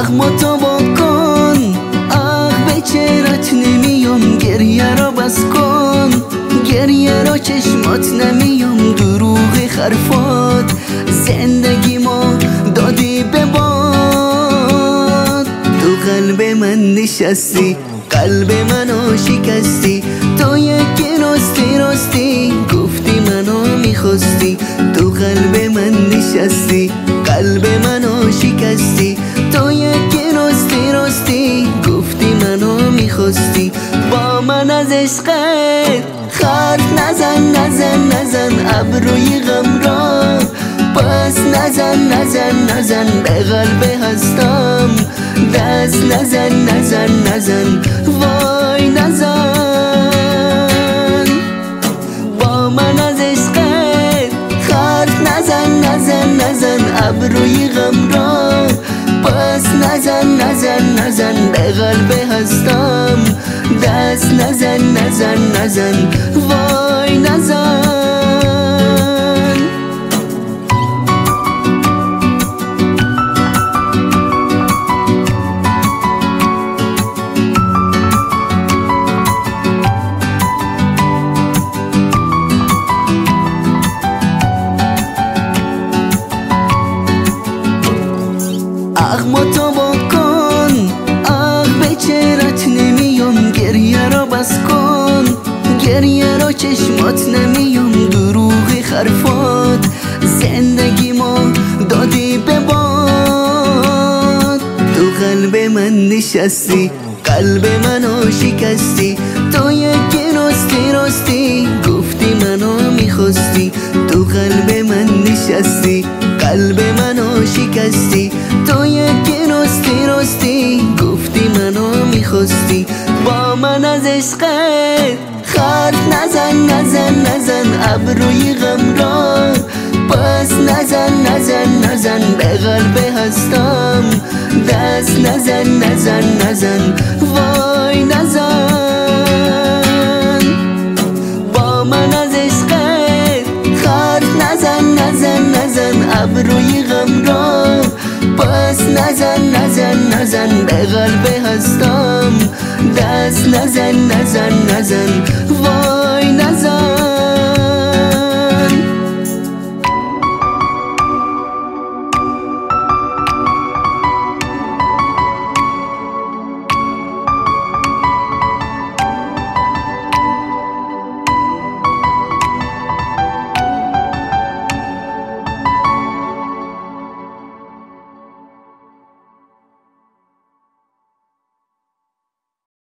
اغماتو بکن، به چهرت نمیام، گریه را بس کن، گریه را چشمات نمیام، دروغ حرفات زندگی ما دادی به باد. تو قلب من نشستی، قلب منو شکستی، تو یکی راستی گفتی منو میخواستی. تو قلب من نشستی، قلب منو شکستی، تو یکی راستی گفتی منو میخواستی. با من از عشقت خرد نزن ابروی غم را، پس نزن به قلب هستم دست نزن وای نزن. با من از عشقت خرد نزن ابروی غم را، پس نزن به قلب هستم دست نزن وای نزن. اغماتو بکن، به چهرت نمیام، گریه را بس کن، گریه را چشمات نمیام، دروغ حرفات زندگی ما دادی به باد. تو قلب من نشستی، قلب منو شکستی، تو یکی راستی گفتی منو میخواستی. تو قلب من نشستی، قلب منو شکستی، تو یکی راستی گفتی منو میخواستی. با من از عشقت خرد نزن ابروی غم را، پس نزن به قلب هستم دست نزن وای نزن. با من از عشقت خرد نزن ابروی غم را، پس نزن به قلب هستم دست نزن